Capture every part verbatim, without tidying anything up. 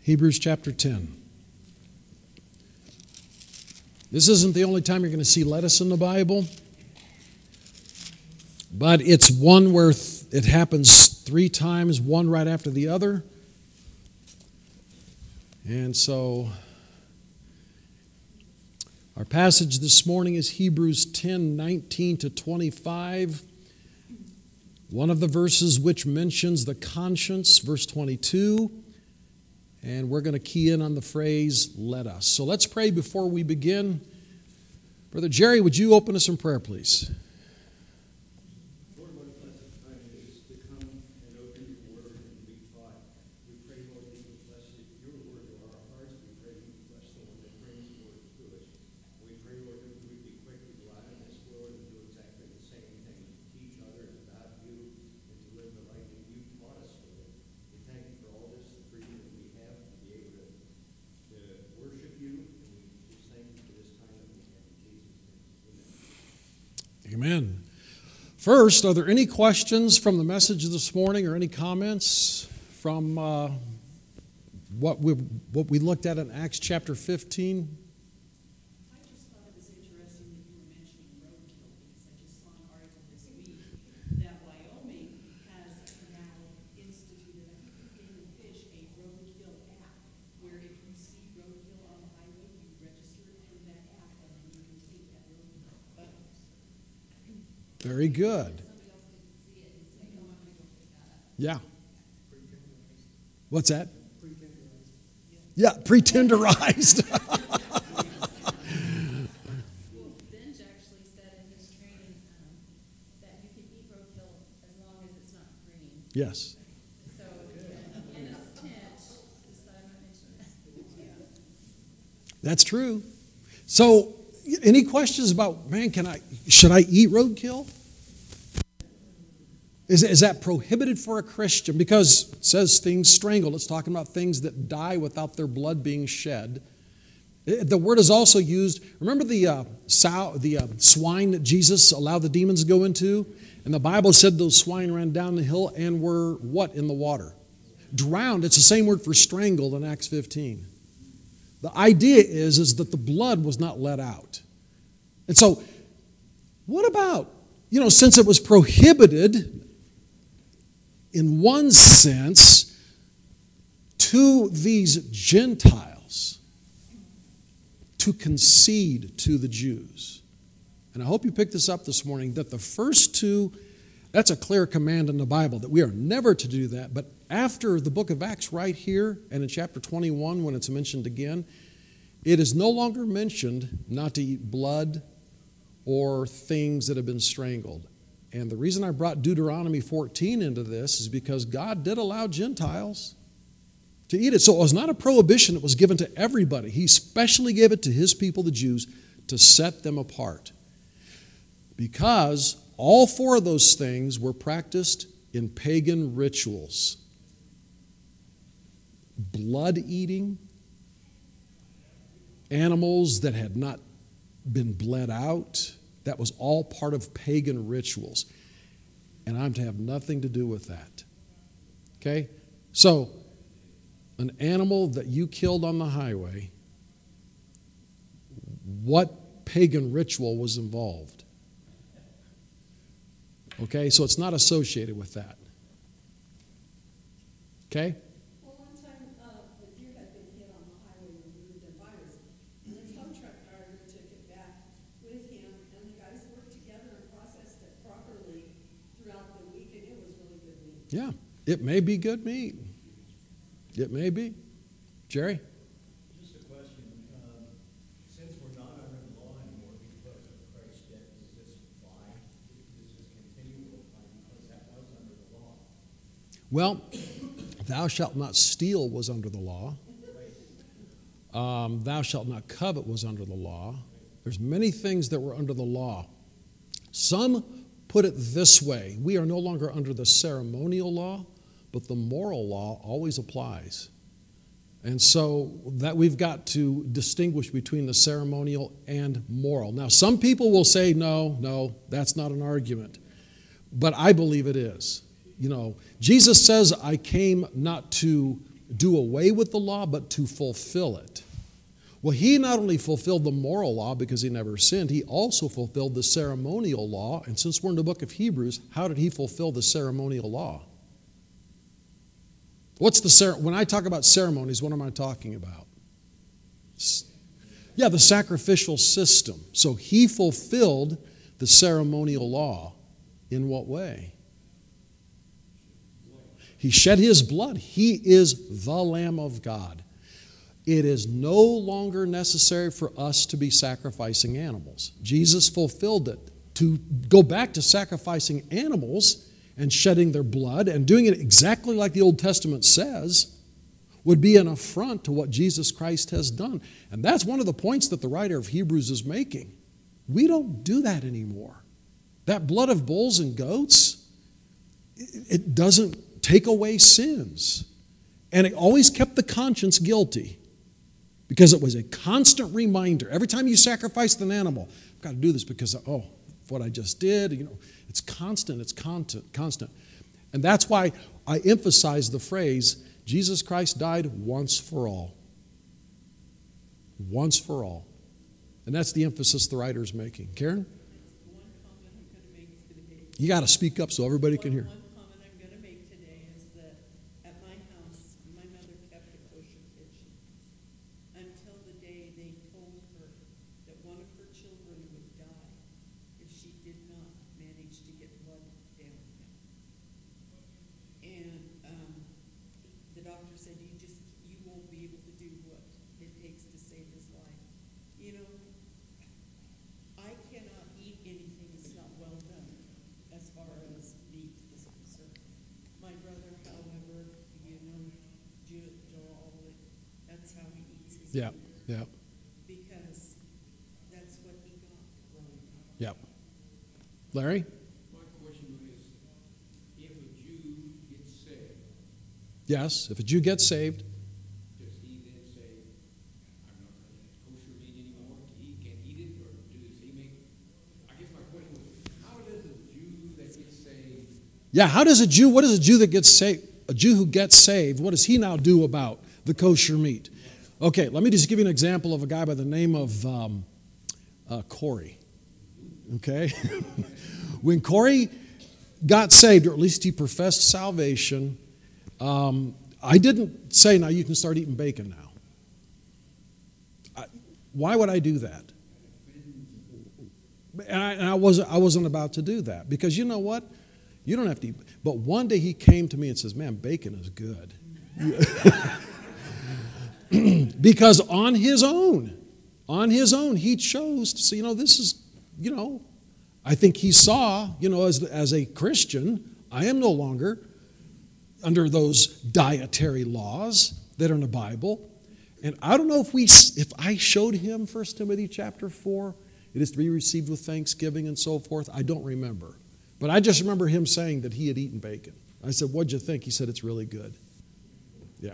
Hebrews chapter ten. This isn't the only time you're going to see lettuce in the Bible, but it's one where it happens three times, one right after the other. And so our passage this morning is Hebrews ten, nineteen to twenty-five. One of the verses which mentions the conscience, verse twenty-two. And we're going to key in on the phrase, let us. So let's pray before we begin. Brother Jerry, would you open us in prayer, please? Lord, what a blessed time it is to come and open your word and to be taught. We pray, Lord, that you bless your word to our hearts. We pray that you bless the one that brings the word to us. We pray, Lord, that we would be quick to go out in this world and do exactly the same thing, to teach others about you and to live the life that you taught us to live. We thank you for all this, the freedom that we have to be able to, to worship you, and we just thank you for this time that we have in Jesus' name. Amen. Amen. First, are there any questions from the message of this morning or any comments from uh, what we what we looked at in Acts chapter fifteen? I just thought it was interesting that you were mentioning roadkill, because I just saw an article this week that Wyoming has now instituted, I think for Game and Fish, a roadkill app, where if you see roadkill on the highway, you register it through that app, and then you can take that roadkill photos. Very good. Yeah. What's that? Yeah, pre-tenderized. Well, Benj actually said in his training um, that you can eat roadkill as long as it's not green. Yes. So in his tent, just thought I might mention that. That's true. So, any questions about, man, can I, should I eat roadkill? Is, is that prohibited for a Christian? Because it says things strangled. It's talking about things that die without their blood being shed. The word is also used, remember the, uh, sow, the uh, swine that Jesus allowed the demons to go into? And the Bible said those swine ran down the hill and were what in the water? Drowned. It's the same word for strangled in Acts fifteen. The idea is, is that the blood was not let out. And so, what about, you know, since it was prohibited, in one sense, to these Gentiles to concede to the Jews. And I hope you picked this up this morning, that the first two, that's a clear command in the Bible, that we are never to do that. But after the book of Acts right here, and in chapter twenty-one, when it's mentioned again, it is no longer mentioned not to eat blood or things that have been strangled. And the reason I brought Deuteronomy fourteen into this is because God did allow Gentiles to eat it. So it was not a prohibition that was given to everybody. He specially gave it to his people, the Jews, to set them apart. Because all four of those things were practiced in pagan rituals. Blood eating, animals that had not been bled out, that was all part of pagan rituals. And I'm to have nothing to do with that. Okay? So, an animal that you killed on the highway, what pagan ritual was involved? Okay? So it's not associated with that. Okay? Well, one time, uh, the deer had been hit on the highway when we moved in Byers, and the tow truck driver took it back with him, and the guys worked together and processed it properly throughout the week, and it was really good meat. Yeah, it may be good meat. It may be. Jerry? Just a question. Um, since we're not under the law anymore because of Christ's death, is this fine? Does this continue with fine because that was under the law? Well, thou shalt not steal was under the law. Um, thou shalt not covet was under the law. There's many things that were under the law. Some put it this way: we are no longer under the ceremonial law, but the moral law always applies. And so that we've got to distinguish between the ceremonial and moral. Now, some people will say, no, no, that's not an argument. But I believe it is. You know, Jesus says, I came not to do away with the law, but to fulfill it. Well, he not only fulfilled the moral law because he never sinned, he also fulfilled the ceremonial law. And since we're in the book of Hebrews, how did he fulfill the ceremonial law? What's the when I talk about ceremonies, what am I talking about? Yeah, the sacrificial system. So he fulfilled the ceremonial law. In what way? He shed his blood. He is the Lamb of God. It is no longer necessary for us to be sacrificing animals. Jesus fulfilled it. To go back to sacrificing animals and shedding their blood and doing it exactly like the Old Testament says would be an affront to what Jesus Christ has done. And that's one of the points that the writer of Hebrews is making. We don't do that anymore. That blood of bulls and goats, it doesn't take away sins. And it always kept the conscience guilty. Because it was a constant reminder. Every time you sacrificed an animal, I've got to do this because, of, oh, what I just did. You know, it's constant, it's constant, constant. And that's why I emphasize the phrase, Jesus Christ died once for all. Once for all. And that's the emphasis the writer is making. Karen? One comment I'm going to make today. You got to speak up so everybody can hear. One comment I'm going to make today is that at my house, my mother kept a kosher kitchen until the day they told her that one of her children would die if she did not manage to get blood down him. And um, the doctor said, you just, you won't be able to do what it takes to save his life. You know, I cannot eat anything that's not well done as far as meat is concerned. My brother, however, you know, Joe, Joel, that's how he eats his Yeah, meat. yeah, Because that's what he got growing up. yeah. Larry? My question is, if a Jew gets saved, Yes, if a Jew gets saved, does he then say, I'm not going to eat kosher meat anymore? He can eat it, or does he make? I guess my question was, how does a Jew that gets saved? yeah, how does a Jew, what does a Jew that gets saved, a Jew who gets saved, what does he now do about the kosher meat? Okay, let me just give you an example of a guy by the name of um, uh, Corey. Okay? When Corey got saved, or at least he professed salvation, um, I didn't say, now you can start eating bacon now. I, why would I do that? And I, and I wasn't, I wasn't about to do that. Because you know what? You don't have to eat. But one day he came to me and says, man, bacon is good. Because on his own, on his own, he chose to say, you know, this is, you know, I think he saw, you know, as, as a Christian, I am no longer under those dietary laws that are in the Bible. And I don't know if we, if I showed him First Timothy chapter four, it is to be received with thanksgiving and so forth. I don't remember. But I just remember him saying that he had eaten bacon. I said, what'd you think? He said, it's really good. Yeah.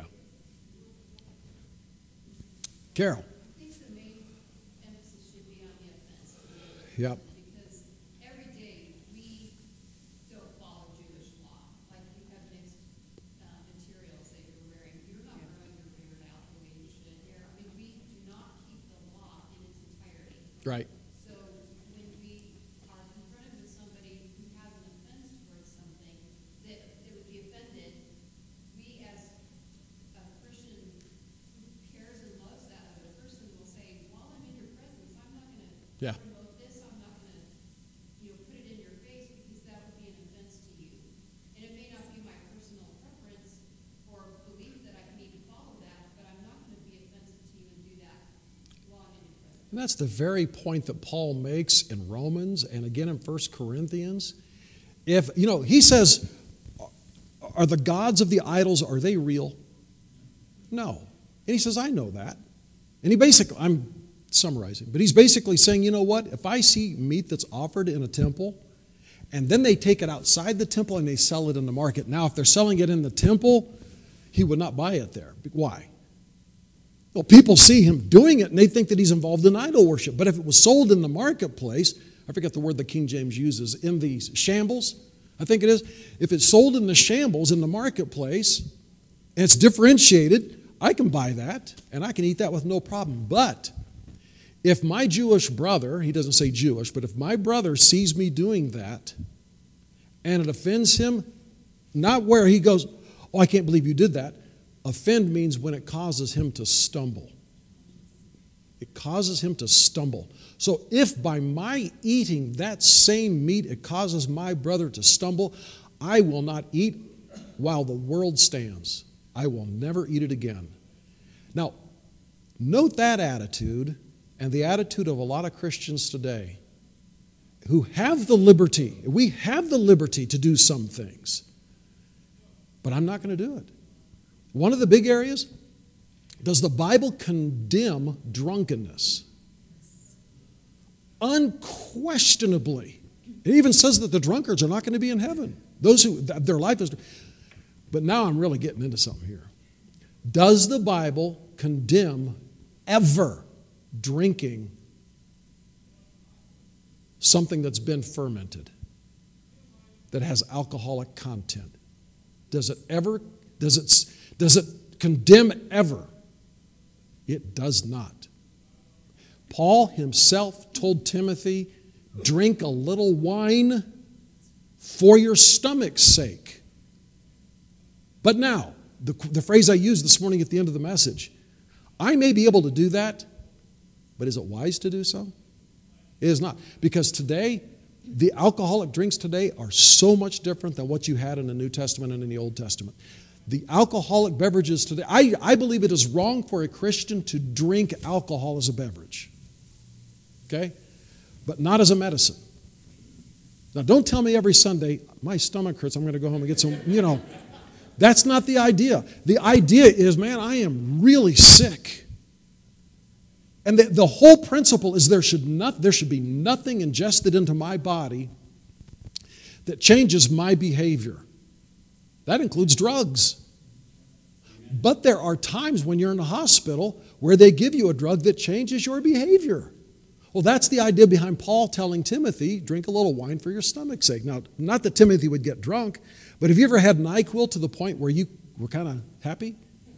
Carol. I think the main emphasis should be on the offense. Yep. Because every day we don't follow Jewish law. Like you have mixed uh, materials that you're wearing. You're not growing your beard out the way you should here. I mean, we do not keep the law in its entirety. Right. So when we are confronted with somebody who has an offense towards something that, that would be offended, we as a Christian who cares and loves that other person will say, while I'm in your presence, I'm not going to Yeah. promote this, I'm not going to, you know, put it in your face because that would be an offense to you. And it may not be my personal preference or belief that I can even follow that, but I'm not going to be offensive to you and do that while I'm in your presence. And that's the very point that Paul makes in Romans and again in First Corinthians. If, you know, he says, are the gods of the idols, are they real? No. And he says, I know that. And he basically, I'm summarizing, but he's basically saying, you know what? If I see meat that's offered in a temple, and then they take it outside the temple and they sell it in the market. Now, if they're selling it in the temple, he would not buy it there. Why? Well, people see him doing it and they think that he's involved in idol worship. But if it was sold in the marketplace, I forget the word that King James uses, in the shambles, I think it is. If it's sold in the shambles in the marketplace, and it's differentiated, I can buy that, and I can eat that with no problem. But if my Jewish brother, he doesn't say Jewish, but if my brother sees me doing that, and it offends him, not where he goes, oh, I can't believe you did that. Offend means when it causes him to stumble. It causes him to stumble. So if by my eating that same meat, it causes my brother to stumble, I will not eat while the world stands. I will never eat it again. Now, note that attitude and the attitude of a lot of Christians today who have the liberty. We have the liberty to do some things, but I'm not going to do it. One of the big areas, does the Bible condemn drunkenness? Unquestionably. It even says that the drunkards are not going to be in heaven. Those who, their life is... But now I'm really getting into something here. Does the Bible condemn ever drinking something that's been fermented, that has alcoholic content? Does it ever, does it, does it condemn ever? It does not. Paul himself told Timothy, drink a little wine for your stomach's sake. But now, the, the phrase I used this morning at the end of the message, I may be able to do that, but is it wise to do so? It is not. Because today, the alcoholic drinks today are so much different than what you had in the New Testament and in the Old Testament. The alcoholic beverages today, I, I believe it is wrong for a Christian to drink alcohol as a beverage. Okay? But not as a medicine. Now, don't tell me every Sunday, my stomach hurts, I'm going to go home and get some, you know. That's not the idea. The idea is, man, I am really sick. And the, the whole principle is there should not, there should be nothing ingested into my body that changes my behavior. That includes drugs. But there are times when you're in a hospital where they give you a drug that changes your behavior. Well, that's the idea behind Paul telling Timothy, drink a little wine for your stomach's sake. Now, not that Timothy would get drunk, but have you ever had NyQuil to the point where you were kind of happy?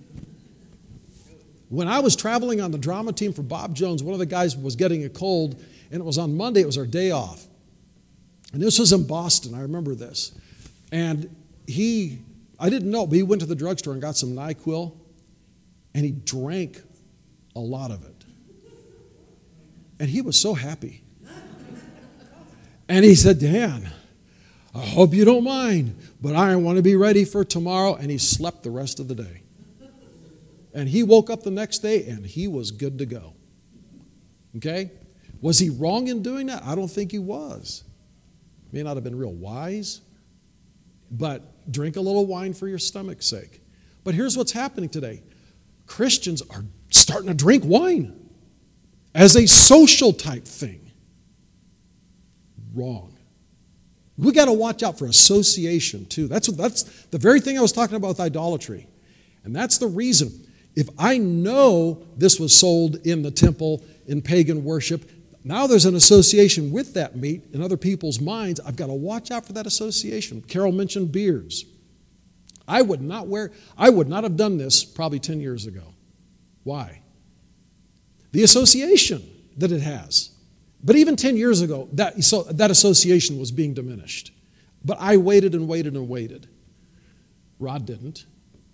When I was traveling on the drama team for Bob Jones, one of the guys was getting a cold, and it was on Monday, it was our day off. And this was in Boston, I remember this. And he, I didn't know, but he went to the drugstore and got some NyQuil, and he drank a lot of it. And he was so happy. And he said, Dan, I hope you don't mind, but I want to be ready for tomorrow. And he slept the rest of the day. And he woke up the next day, and he was good to go. Okay? Was he wrong in doing that? I don't think he was. May not have been real wise, but drink a little wine for your stomach's sake. But here's what's happening today. Christians are starting to drink wine as a social type thing. Wrong. We got to watch out for association too. That's, that's the very thing I was talking about with idolatry. And that's the reason. If I know this was sold in the temple in pagan worship, now there's an association with that meat in other people's minds. I've got to watch out for that association. Carol mentioned beards. I would not wear, I would not have done this probably ten years ago. Why? The association that it has. But even ten years ago, that, so that association was being diminished. But I waited and waited and waited. Rod didn't.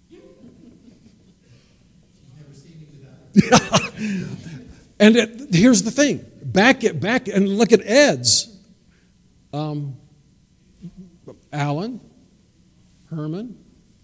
And it, here's the thing. Back at back and look at Ed's. Um, Alan, Herman.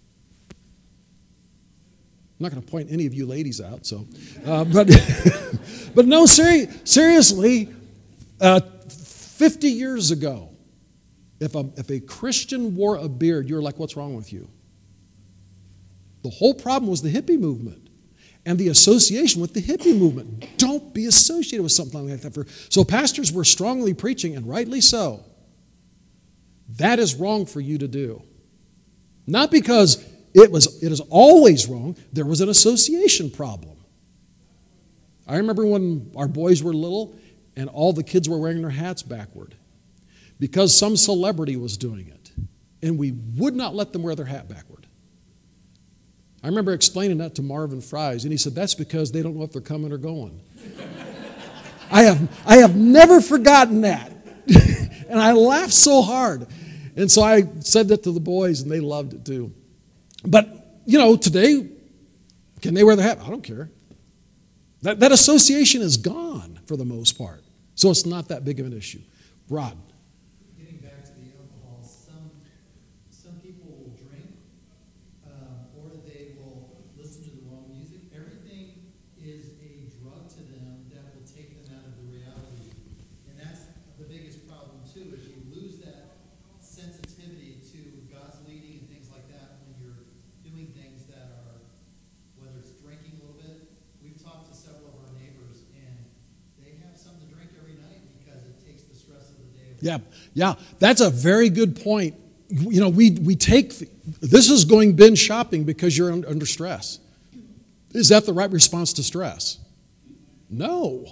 I'm not going to point any of you ladies out, so, uh, but but no, seri- seriously, uh, fifty years ago, if a, if a Christian wore a beard, you were like, what's wrong with you? The whole problem was the hippie movement and the association with the hippie movement. Don't be associated with something like that. For, so pastors were strongly preaching, and rightly so. That is wrong for you to do. Not because It was. It is always wrong. There was an association problem. I remember when our boys were little and all the kids were wearing their hats backward because some celebrity was doing it. And we would not let them wear their hat backward. I remember explaining that to Marvin Fries, and he said, that's because they don't know if they're coming or going. I have, I have never forgotten that. And I laughed so hard. And so I said that to the boys, and they loved it too. But, you know, today, can they wear their hat? I don't care. That, that association is gone for the most part. So it's not that big of an issue. Rod. Getting back to the alcohol, some some people will drink, um, or they will listen to the wrong music. Everything is a drug to them that will take them out of the reality. And that's the biggest problem too, is you lose that sensitivity to God's leading and things like that when you're doing things that are, whether it's drinking a little bit. We've talked to several of our neighbors, and they have something to drink every night because it takes the stress of the day away. Yeah, yeah, that's a very good point. You know, we, we take, this is going binge shopping because you're un- under stress. Is that the right response to stress? No.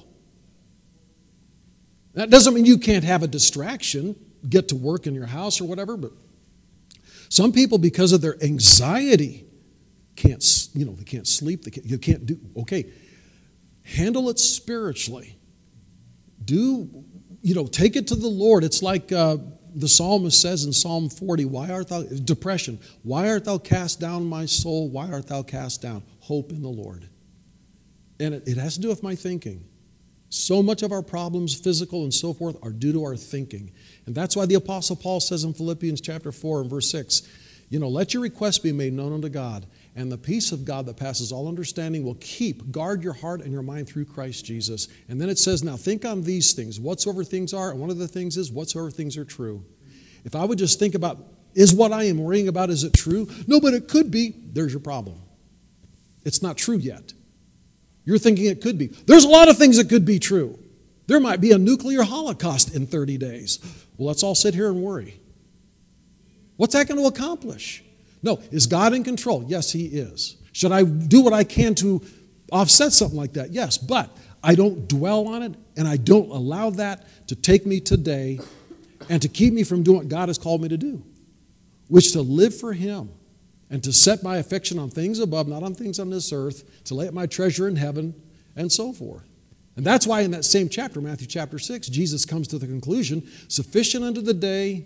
That doesn't mean you can't have a distraction, get to work in your house or whatever, but some people, because of their anxiety, can't, you know, they can't sleep, they can't, you can't do, okay, handle it spiritually. Do, you know, take it to the Lord. It's like uh, the psalmist says in Psalm forty, why art thou, depression, why art thou cast down, my soul? Why art thou cast down? Hope in the Lord. And it, it has to do with my thinking. So much of our problems, physical and so forth, are due to our thinking. And that's why the Apostle Paul says in Philippians chapter four and verse six, you know, let your requests be made known unto God, and the peace of God that passes all understanding will keep, guard your heart and your mind through Christ Jesus. And then it says, now think on these things, whatsoever things are, and one of the things is, whatsoever things are true. If I would just think about, is what I am worrying about, is it true? No, but it could be. There's your problem. It's not true yet. You're thinking it could be. There's a lot of things that could be true. There might be a nuclear holocaust in thirty days. Well, let's all sit here and worry. What's that going to accomplish? No. Is God in control? Yes, He is. Should I do what I can to offset something like that? Yes, but I don't dwell on it, and I don't allow that to take me today and to keep me from doing what God has called me to do, which is to live for Him and to set my affection on things above, not on things on this earth, to lay up my treasure in heaven, and so forth. And that's why in that same chapter, Matthew chapter six, Jesus comes to the conclusion, sufficient unto the day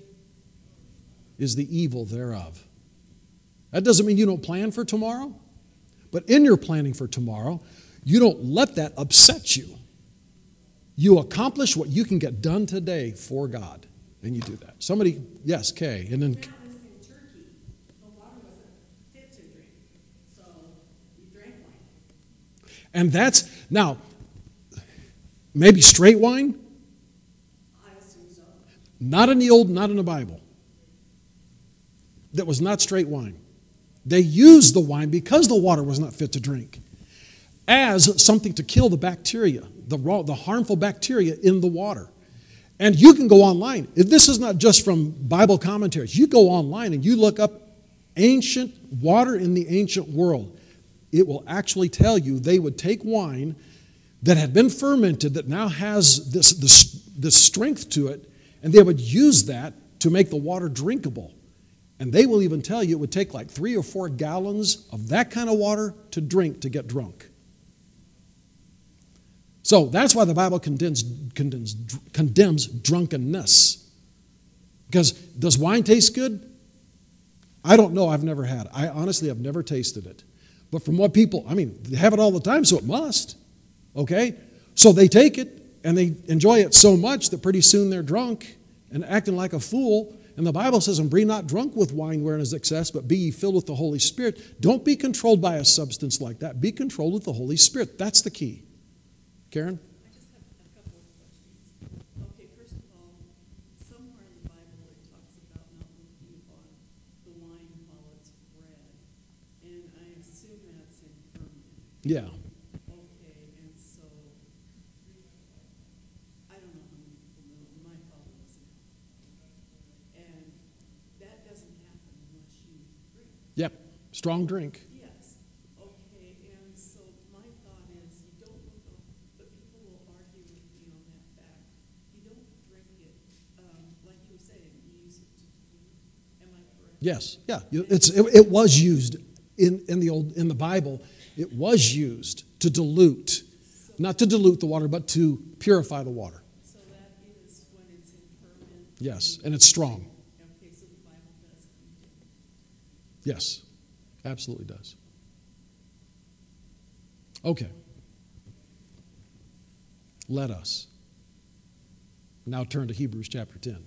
is the evil thereof. That doesn't mean you don't plan for tomorrow, but in your planning for tomorrow, you don't let that upset you. You accomplish what you can get done today for God, and you do that. Somebody, yes, Kay, and then... That was in Turkey. The water wasn't fit to drink, so we drank wine. And that's, now, maybe straight wine? I assume so. Not in the old, not in the Bible. That was not straight wine. They used the wine because the water was not fit to drink as something to kill the bacteria, the raw, the harmful bacteria in the water. And you can go online. If this is not just from Bible commentaries. You go online and you look up ancient water in the ancient world. It will actually tell you they would take wine that had been fermented, that now has this, this, this strength to it, and they would use that to make the water drinkable. And they will even tell you it would take like three or four gallons of that kind of water to drink to get drunk. So that's why the Bible condemns, condemns, condemns drunkenness. Because does wine taste good? I don't know. I've never had it. I honestly have never tasted it. But from what people, I mean, they have it all the time, so it must. Okay? So they take it and they enjoy it so much that pretty soon they're drunk and acting like a fool. And the Bible says, and be not drunk with wine wherein is excess, but be ye filled with the Holy Spirit. Don't be controlled by a substance like that. Be controlled with the Holy Spirit. That's the key. Karen? I just have a couple of questions. Okay, first of all, somewhere in the Bible it talks about not looking upon the wine while it's red, and I assume that's in ferment. Yeah. Okay, and so, I don't know how many people know, my father was an alcoholic. And that doesn't happen unless you drink. Yep. Strong drink. Yes, okay, and so my thought is, you don't look up, but people will argue with me on that fact. You don't drink it, um, like you were saying, you use it to, am I correct? Yes. Yeah. You- It's, it, it was used in, in, the old, in the Bible, it was used to dilute, not to dilute the water, but to purify the water. So that is when it's impermanent. Yes, and it's strong. Okay, so the Bible does contain. Yes, absolutely does. Okay. Let us now turn to Hebrews chapter ten.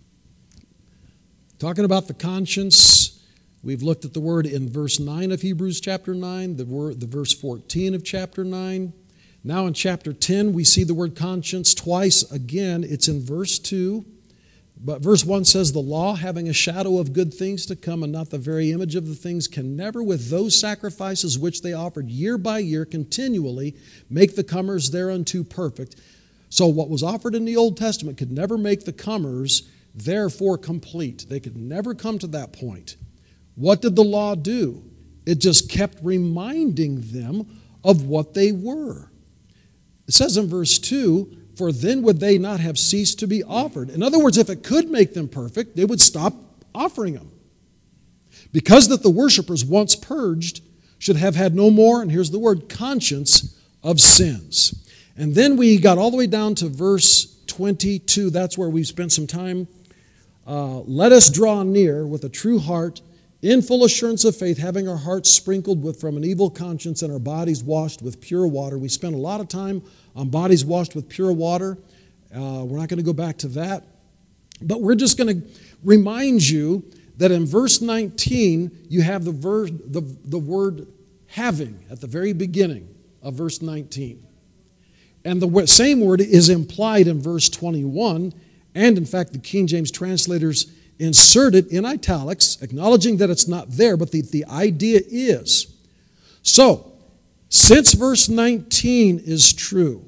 Talking about the conscience, we've looked at the word in verse nine of Hebrews chapter nine, the word the verse fourteen of chapter nine. Now in chapter ten, we see the word conscience twice again. It's in verse two. But verse one says, the law, having a shadow of good things to come and not the very image of the things, can never with those sacrifices which they offered year by year continually make the comers thereunto perfect. So what was offered in the Old Testament could never make the comers therefore complete. They could never come to that point. What did the law do? It just kept reminding them of what they were. It says in verse two, for then would they not have ceased to be offered. In other words, if it could make them perfect, they would stop offering them. Because that the worshipers, once purged, should have had no more, and here's the word, conscience of sins. And then we got all the way down to verse twenty-two. That's where we spent some time. Uh, Let us draw near with a true heart, in full assurance of faith, having our hearts sprinkled with from an evil conscience and our bodies washed with pure water. We spent a lot of time on bodies washed with pure water. Uh, we're not going to go back to that. But we're just going to remind you that in verse nineteen, you have the, ver- the, the word having at the very beginning of verse nineteen. And the same word is implied in verse twenty-one. And in fact, the King James translators insert it in italics, acknowledging that it's not there, but the, the idea is. So, since verse nineteen is true,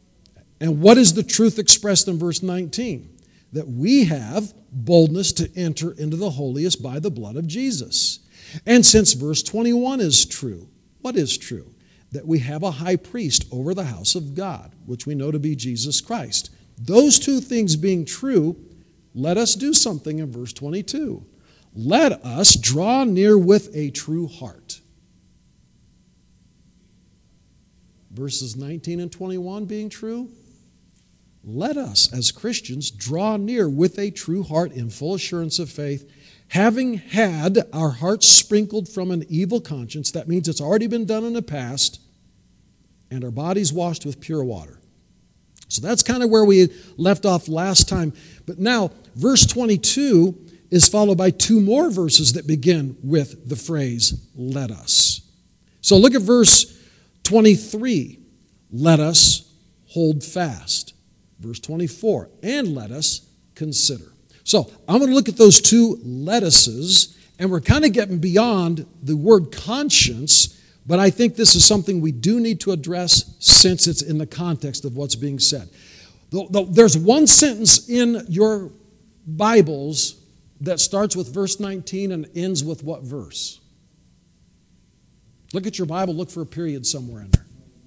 and what is the truth expressed in verse nineteen? That we have boldness to enter into the holiest by the blood of Jesus. And since verse twenty-one is true, what is true? That we have a high priest over the house of God, which we know to be Jesus Christ. Those two things being true, let us do something in verse twenty-two. Let us draw near with a true heart. Verses nineteen and twenty-one being true, let us as Christians draw near with a true heart in full assurance of faith, having had our hearts sprinkled from an evil conscience. That means it's already been done in the past, and our bodies washed with pure water. So that's kind of where we left off last time. But now, verse twenty-two is followed by two more verses that begin with the phrase, let us. So look at verse twenty-three. Let us hold fast. Verse twenty-four. And let us consider. So I'm going to look at those two let uses, and we're kind of getting beyond the word conscience. But I think this is something we do need to address since it's in the context of what's being said. There's one sentence in your Bibles that starts with verse nineteen and ends with what verse? Look at your Bible, look for a period somewhere in there.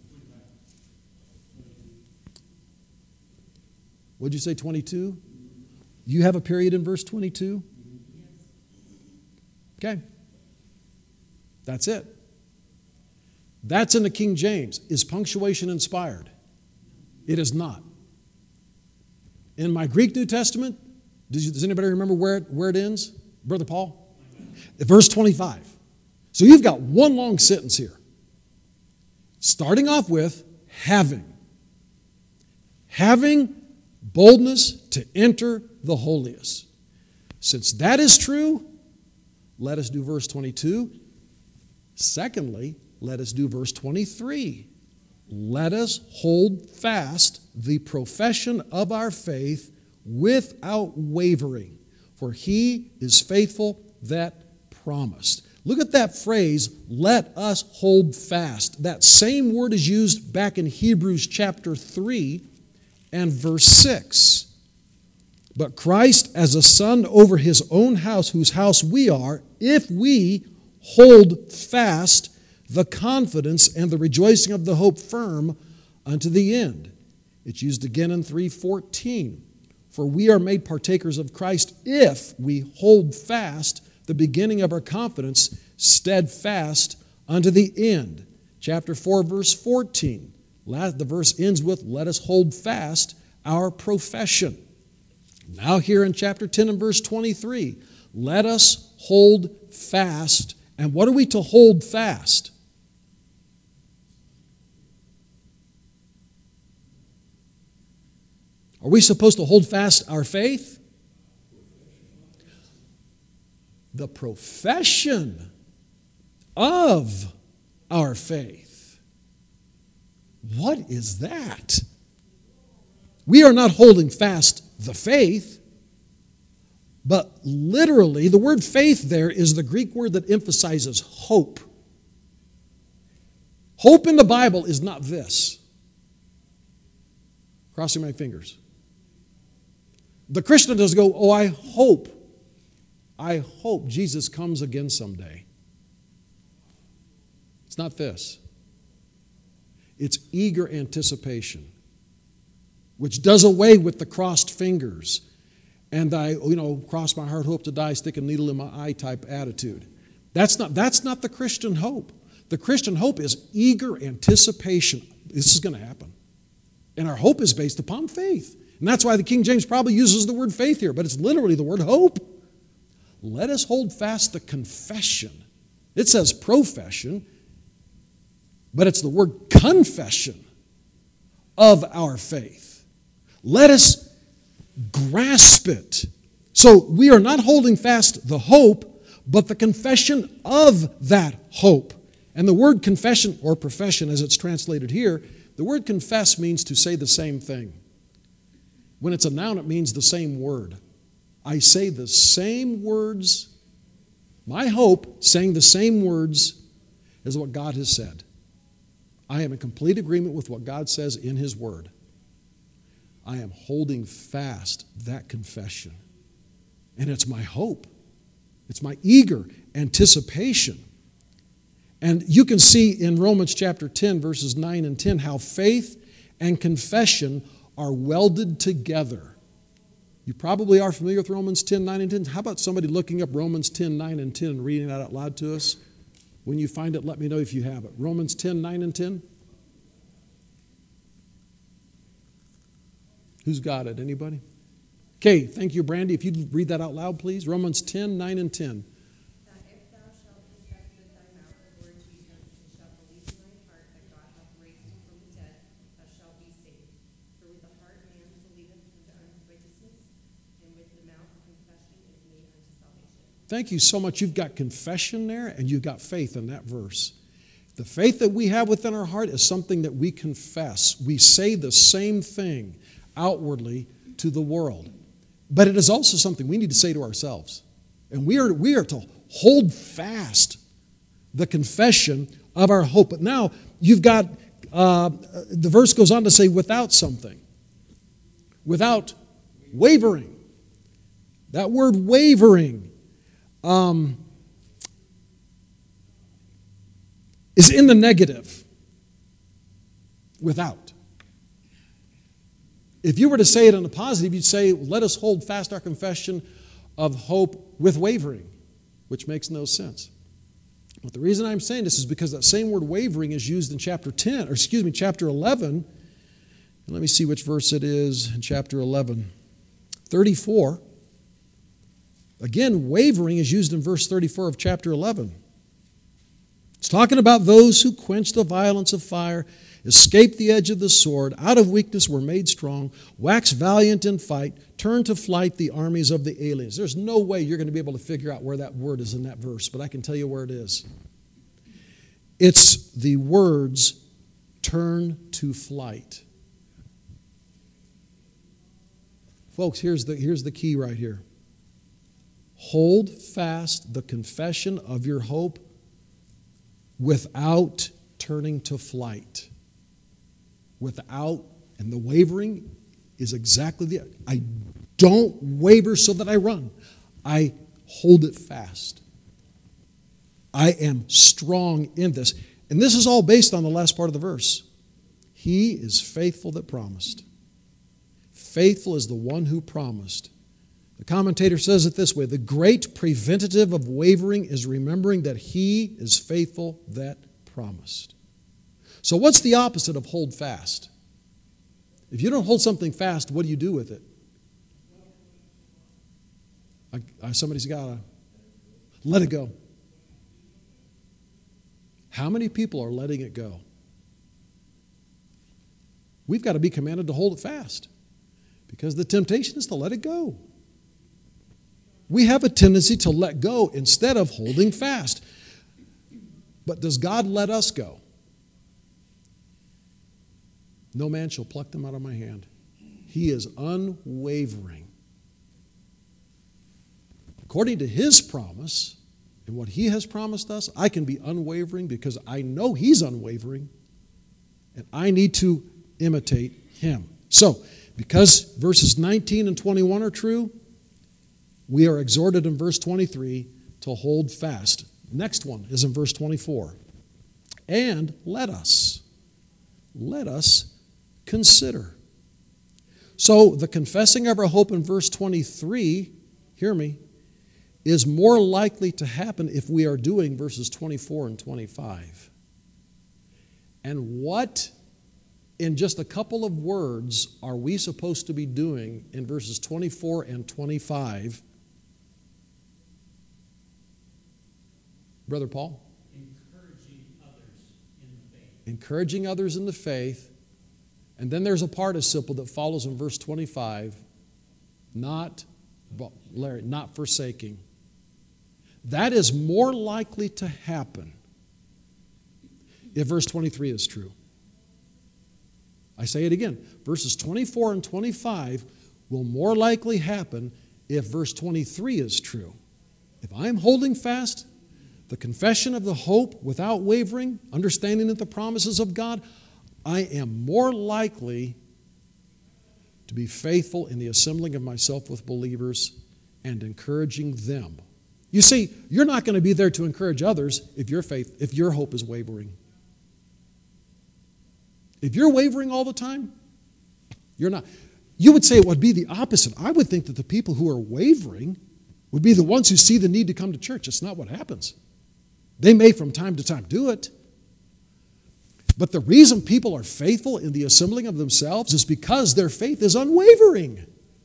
What'd you say, twenty-two? You have a period in verse twenty-two? Okay. That's it. That's in the King James. Is punctuation inspired? It is not. In my Greek New Testament, does, you, does anybody remember where it, where it ends? Brother Paul? Verse twenty-five. So you've got one long sentence here. Starting off with having. Having boldness to enter the holiest. Since that is true, let us do verse twenty-two. Secondly, let us do verse twenty-three. Let us hold fast the profession of our faith without wavering, for he is faithful that promised. Look at that phrase, let us hold fast. That same word is used back in Hebrews chapter three and verse six. But Christ as a son over his own house, whose house we are, if we hold fast the confidence and the rejoicing of the hope firm unto the end. It's used again in three fourteen. For we are made partakers of Christ if we hold fast the beginning of our confidence, steadfast unto the end. Chapter four, verse fourteen. Last, the verse ends with, let us hold fast our profession. Now here in chapter ten and verse twenty-three, let us hold fast. And what are we to hold fast? Are we supposed to hold fast our faith? The profession of our faith. What is that? We are not holding fast the faith, but literally, the word faith there is the Greek word that emphasizes hope. Hope in the Bible is not this. Crossing my fingers. The Christian does go, oh, I hope, I hope Jesus comes again someday. It's not this. It's eager anticipation, which does away with the crossed fingers and I, you know, cross my heart, hope to die, stick a needle in my eye type attitude. That's not, that's not the Christian hope. The Christian hope is eager anticipation. This is going to happen. And our hope is based upon faith. And that's why the King James probably uses the word faith here, but it's literally the word hope. Let us hold fast the confession. It says profession, but it's the word confession of our faith. Let us grasp it. So we are not holding fast the hope, but the confession of that hope. And the word confession, or profession as it's translated here, the word confess means to say the same thing. When it's a noun, it means the same word. I say the same words, my hope, saying the same words as what God has said. I am in complete agreement with what God says in His Word. I am holding fast that confession. And it's my hope. It's my eager anticipation. And you can see in Romans chapter ten, verses nine and ten, how faith and confession are welded together. You probably are familiar with Romans ten, nine and ten. How about somebody looking up Romans ten, nine and ten and reading that out loud to us? When you find it, let me know if you have it. Romans ten, nine and ten. Who's got it? Anybody? Okay, thank you, Brandy. If you'd read that out loud, please. Romans ten, nine and ten. That if thou shalt confess with thy mouth the Lord Jesus, and shalt believe in thine heart that God hath raised him from the dead, thou shalt be saved. For with the heart man believeth unto righteousness, and with the mouth confession is made unto salvation. Thank you so much. You've got confession there, and you've got faith in that verse. The faith that we have within our heart is something that we confess. We say the same thing outwardly to the world. But it is also something we need to say to ourselves. And we are, we are to hold fast the confession of our hope. But now you've got, uh, the verse goes on to say, without something. Without wavering. That word wavering um, is in the negative. Without. If you were to say it in the positive, you'd say, let us hold fast our confession of hope with wavering, which makes no sense. But the reason I'm saying this is because that same word wavering is used in chapter ten, or excuse me, chapter eleven. And let me see which verse it is in chapter eleven. thirty-four. Again, wavering is used in verse thirty-four of chapter eleven. It's talking about those who quench the violence of fire, escape the edge of the sword, out of weakness were made strong, wax valiant in fight, turn to flight the armies of the aliens. There's no way you're going to be able to figure out where that word is in that verse, but I can tell you where it is. It's the words, turn to flight. Folks, here's the, here's the key right here. Hold fast the confession of your hope without turning to flight. Without, and the wavering is exactly the, I don't waver so that I run. I hold it fast. I am strong in this. And this is all based on the last part of the verse. He is faithful that promised. Faithful is the one who promised The commentator says it this way: the great preventative of wavering is remembering that He is faithful that promised. So what's the opposite of hold fast? If you don't hold something fast, what do you do with it? I, I, somebody's got to let it go. How many people are letting it go? We've got to be commanded to hold it fast because the temptation is to let it go. We have a tendency to let go instead of holding fast. But does God let us go? No man shall pluck them out of my hand. He is unwavering. According to His promise and what He has promised us, I can be unwavering because I know He's unwavering and I need to imitate Him. So, because verses nineteen and twenty-one are true, we are exhorted in verse twenty-three to hold fast. Next one is in verse twenty-four. And let us, let us consider. So the confessing of our hope in verse twenty-three, hear me, is more likely to happen if we are doing verses twenty-four and twenty-five. And what, in just a couple of words, are we supposed to be doing in verses twenty-four and twenty-five? Brother Paul? Encouraging others in the faith. Encouraging others in the faith. And then there's a participle that follows in verse twenty-five. Not, Larry, not forsaking. That is more likely to happen if verse twenty-three is true. I say it again. Verses twenty-four and twenty-five will more likely happen if verse twenty-three is true. If I'm holding fast the confession of the hope without wavering, understanding that the promises of God, I am more likely to be faithful in the assembling of myself with believers and encouraging them. You see, you're not going to be there to encourage others if your faith, if your hope is wavering. If you're wavering all the time, you're not. You would say it would be the opposite. I would think that the people who are wavering would be the ones who see the need to come to church. It's not what happens. They may from time to time do it. But the reason people are faithful in the assembling of themselves is because their faith is unwavering.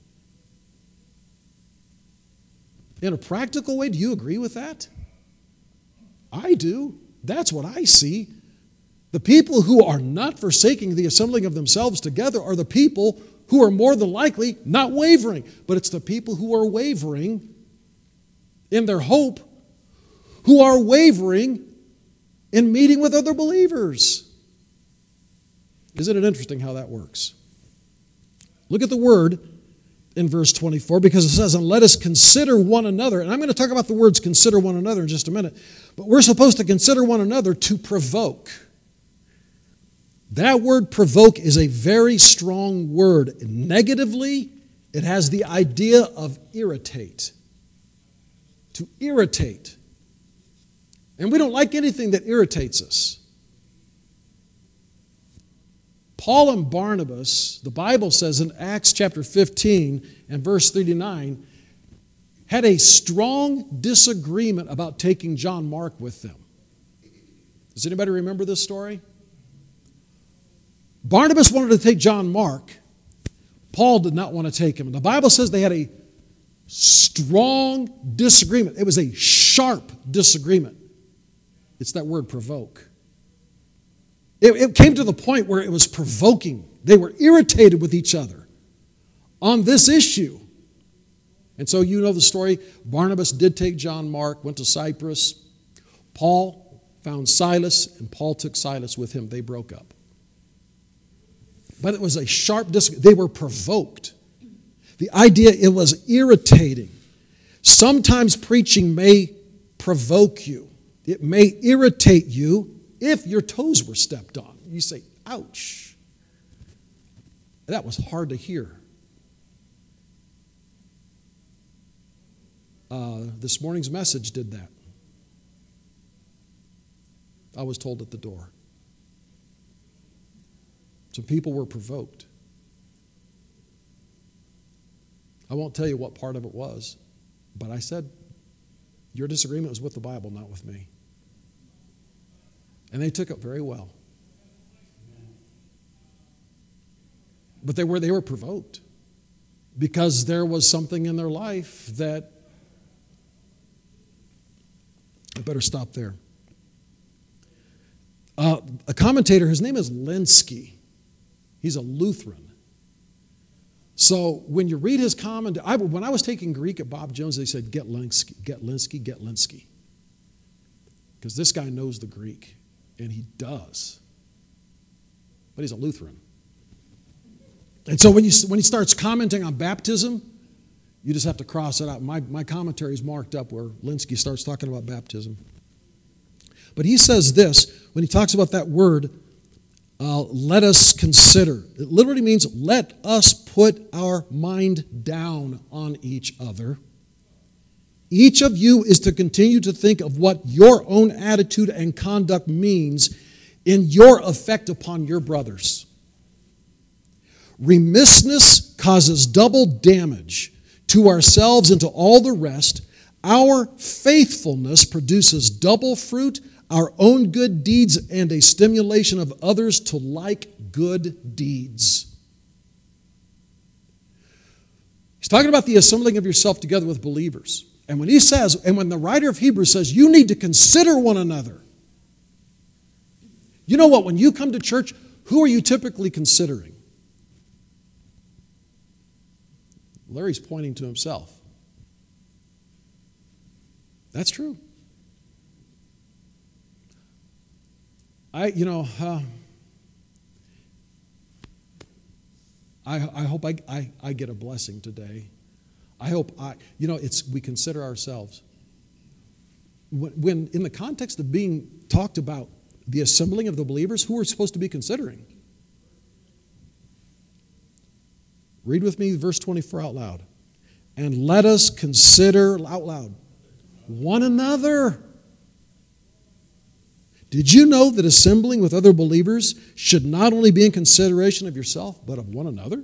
In a practical way, do you agree with that? I do. That's what I see. The people who are not forsaking the assembling of themselves together are the people who are more than likely not wavering. But it's the people who are wavering in their hope who are wavering in meeting with other believers. Isn't it interesting how that works? Look at the word in verse twenty-four because it says, and let us consider one another. And I'm going to talk about the words consider one another in just a minute. But we're supposed to consider one another to provoke. That word provoke is a very strong word. Negatively, it has the idea of irritate. To irritate. And we don't like anything that irritates us. Paul and Barnabas, the Bible says in Acts chapter fifteen and verse thirty-nine, had a strong disagreement about taking John Mark with them. Does anybody remember this story? Barnabas wanted to take John Mark. Paul did not want to take him. The Bible says they had a strong disagreement. It was a sharp disagreement. It's that word provoke. It, it came to the point where it was provoking. They were irritated with each other on this issue. And so you know the story. Barnabas did take John Mark, went to Cyprus. Paul found Silas, and Paul took Silas with him. They broke up. But it was a sharp disagreement. They were provoked. The idea, it was irritating. Sometimes preaching may provoke you. It may irritate you if your toes were stepped on. You say, ouch. That was hard to hear. Uh, this morning's message did that. I was told at the door. Some people were provoked. I won't tell you what part of it was, but I said, your disagreement was with the Bible, not with me. And they took it very well. But they were, they were provoked because there was something in their life that, I better stop there. Uh, a commentator, his name is Lenski. He's a Lutheran. So when you read his comment, I, when I was taking Greek at Bob Jones, they said, get Lenski, get Lenski, get Lenski. Because this guy knows the Greek, and he does. But he's a Lutheran. And so when, you, when he starts commenting on baptism, you just have to cross it out. My, my commentary is marked up where Lenski starts talking about baptism. But he says this, when he talks about that word, uh, let us consider. It literally means let us put our mind down on each other. Each of you is to continue to think of what your own attitude and conduct means in your effect upon your brothers. Remissness causes double damage to ourselves and to all the rest. Our faithfulness produces double fruit, our own good deeds, and a stimulation of others to like good deeds. He's talking about the assembling of yourself together with believers. And when he says, and when the writer of Hebrews says, you need to consider one another. You know what? When you come to church, who are you typically considering? Larry's pointing to himself. That's true. I, you know, uh, I, I hope I, I, I get a blessing today. I hope I, you know, it's we consider ourselves. When, when in the context of being talked about the assembling of the believers, who are supposed to be considering? Read with me verse twenty-four out loud. And let us consider out loud one another. Did you know that assembling with other believers should not only be in consideration of yourself, but of one another?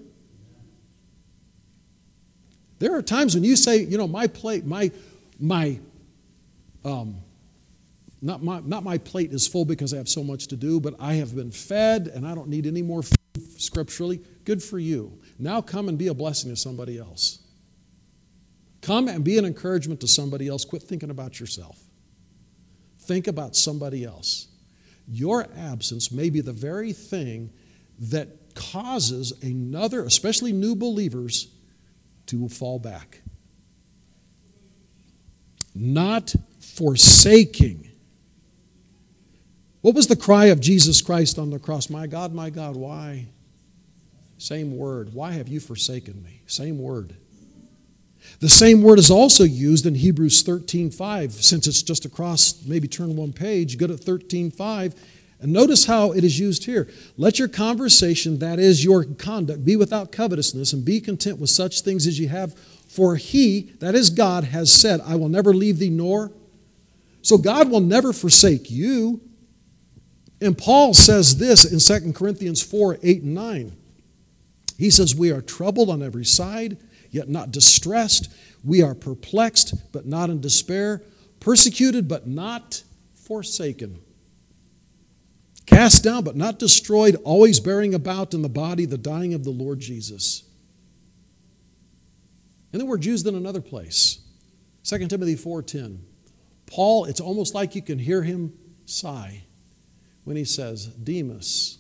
There are times when you say, you know, my plate, my, my, um, not my, not my plate is full because I have so much to do, but I have been fed and I don't need any more food scripturally. Good for you. Now come and be a blessing to somebody else. Come and be an encouragement to somebody else. Quit thinking about yourself. Think about somebody else. Your absence may be the very thing that causes another, especially new believers, to fall back. Not forsaking. What was the cry of Jesus Christ on the cross? My God, my God, why? Same word. Why have you forsaken me? Same word. The same word is also used in Hebrews thirteen five. Since it's just across, maybe turn one page, go to thirteen five. And notice how it is used here. Let your conversation, that is your conduct, be without covetousness, and be content with such things as you have. For he, that is God, has said, I will never leave thee nor. So God will never forsake you. And Paul says this in Second Corinthians four, eight and nine. He says, we are troubled on every side, yet not distressed. We are perplexed, but not in despair. Persecuted, but not forsaken. Cast down, but not destroyed. Always bearing about in the body the dying of the Lord Jesus. And the word's used in another place. Second Timothy four ten. Paul, it's almost like you can hear him sigh when he says, Demas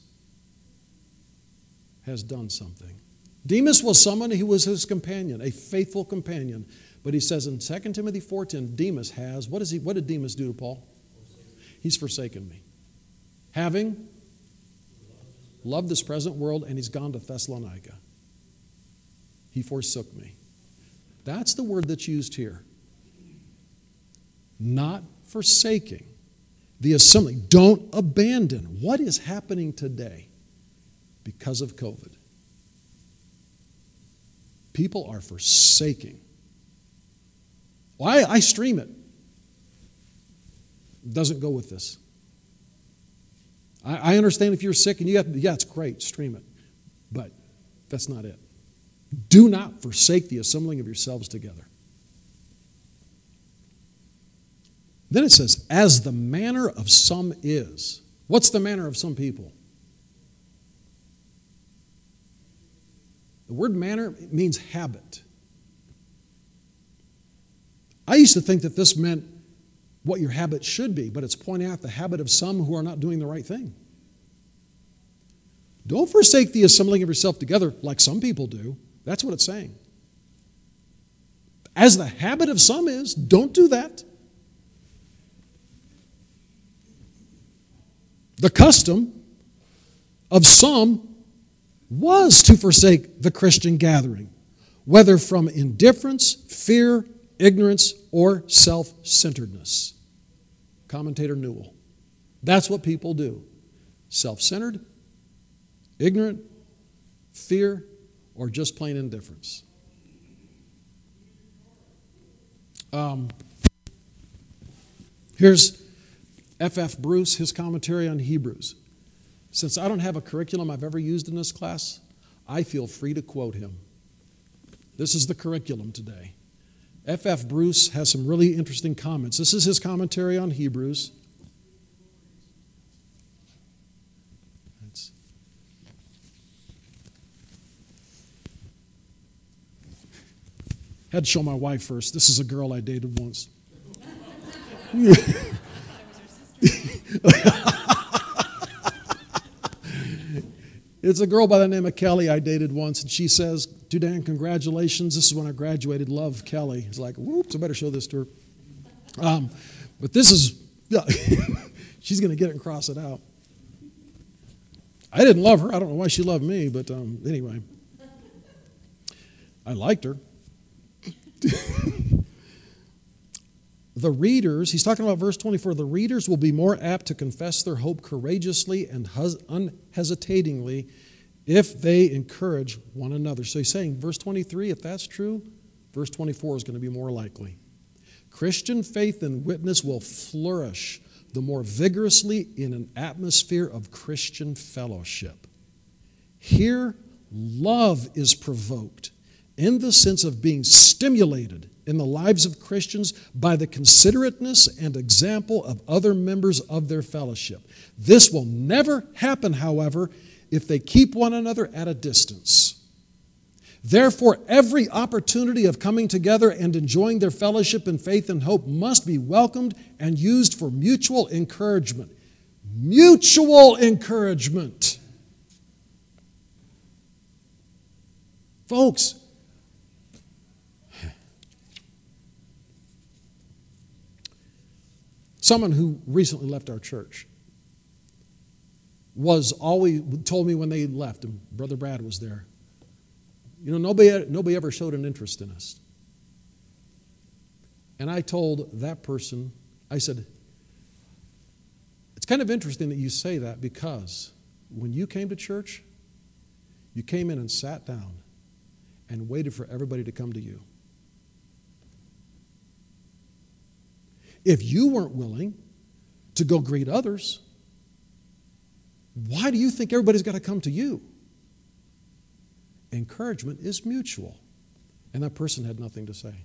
has done something. Demas was someone who was his companion, a faithful companion. But he says in Second Timothy four ten, Demas has, what, is he, what did Demas do to Paul? He's forsaken me. Having loved this present world, and he's gone to Thessalonica. He forsook me. That's the word that's used here. Not forsaking. The assembly. Don't abandon. What is happening today because of COVID? People are forsaking. Well, I, I stream it. Doesn't go with this. I, I understand if you're sick and you have, yeah, it's great, stream it. But that's not it. Do not forsake the assembling of yourselves together. Then it says, as the manner of some is. What's the manner of some people? The word manner means habit. I used to think that this meant what your habit should be, but it's pointing out the habit of some who are not doing the right thing. Don't forsake the assembling of yourself together like some people do. That's what it's saying. As the habit of some is, don't do that. The custom of some was to forsake the Christian gathering, whether from indifference, fear, ignorance, or self-centeredness. Commentator Newell. That's what people do. Self-centered, ignorant, fear, or just plain indifference. Um, here's F F Bruce, his commentary on Hebrews. Since I don't have a curriculum I've ever used in this class, I feel free to quote him. This is the curriculum today. F F Bruce has some really interesting comments. This is his commentary on Hebrews. That's, had to show my wife first. This is a girl I dated once. It's a girl by the name of Kelly I dated once, and she says, "Dudan, congratulations. This is when I graduated. Love, Kelly." It's like, whoops, I better show this to her. Um, but this is, yeah, she's going to get it and cross it out. I didn't love her. I don't know why she loved me, but um, anyway. I liked her. The readers, he's talking about verse twenty-four, the readers will be more apt to confess their hope courageously and unhesitatingly if they encourage one another. So he's saying, verse twenty-three, if that's true, verse twenty-four is going to be more likely. Christian faith and witness will flourish the more vigorously in an atmosphere of Christian fellowship. Here, love is provoked in the sense of being stimulated in the lives of Christians by the considerateness and example of other members of their fellowship. This will never happen, however, if they keep one another at a distance. Therefore, every opportunity of coming together and enjoying their fellowship in faith and hope must be welcomed and used for mutual encouragement. Mutual encouragement. Folks, someone who recently left our church was always told me when they left, and Brother Brad was there, you know, nobody, nobody ever showed an interest in us. And I told that person, I said, it's kind of interesting that you say that because when you came to church, you came in and sat down and waited for everybody to come to you. If you weren't willing to go greet others, why do you think everybody's got to come to you? Encouragement is mutual. And that person had nothing to say.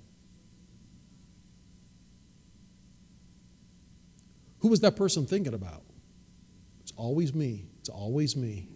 Who was that person thinking about? It's always me. It's always me.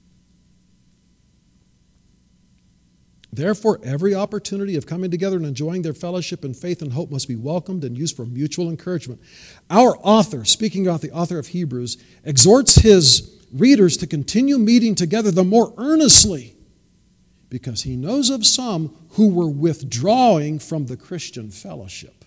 Therefore, every opportunity of coming together and enjoying their fellowship in faith and hope must be welcomed and used for mutual encouragement. Our author, speaking about the author of Hebrews, exhorts his readers to continue meeting together the more earnestly because he knows of some who were withdrawing from the Christian fellowship.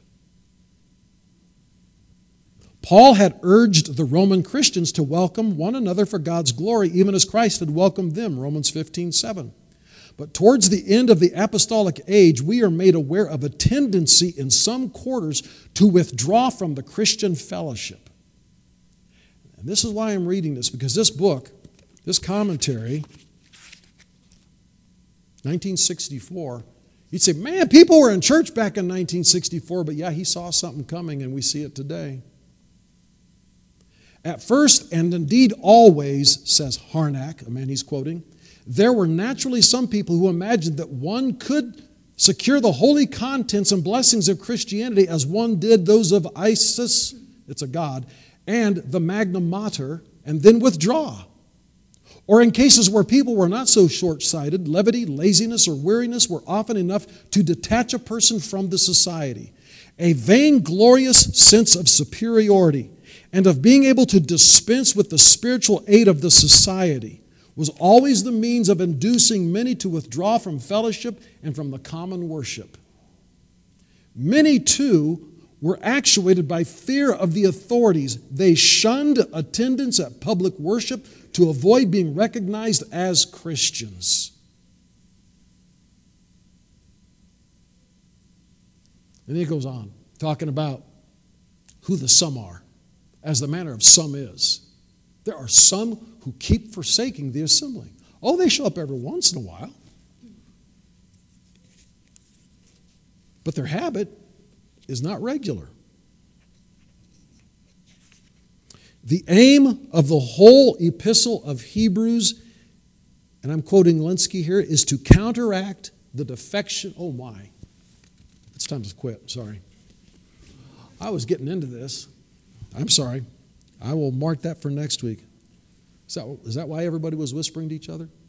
Paul had urged the Roman Christians to welcome one another for God's glory, even as Christ had welcomed them, Romans fifteen seven. But towards the end of the apostolic age, we are made aware of a tendency in some quarters to withdraw from the Christian fellowship. And this is why I'm reading this, because this book, this commentary, nineteen sixty-four, you'd say, man, people were in church back in nineteen sixty-four, but yeah, he saw something coming and we see it today. At first, and indeed always, says Harnack, a man he's quoting, there were naturally some people who imagined that one could secure the holy contents and blessings of Christianity as one did those of Isis, it's a god, and the Magna Mater, and then withdraw. Or in cases where people were not so short-sighted, levity, laziness, or weariness were often enough to detach a person from the society. A vainglorious sense of superiority and of being able to dispense with the spiritual aid of the society was always the means of inducing many to withdraw from fellowship and from the common worship. Many, too, were actuated by fear of the authorities. They shunned attendance at public worship to avoid being recognized as Christians. And then he goes on, talking about who the some are, as the manner of some is. There are some who keep forsaking the assembly. Oh, they show up every once in a while. But their habit is not regular. The aim of the whole epistle of Hebrews, and I'm quoting Linsky here, is to counteract the defection. Oh my, it's time to quit, sorry. I was getting into this. I'm sorry. I will mark that for next week. Is that, is that why everybody was whispering to each other?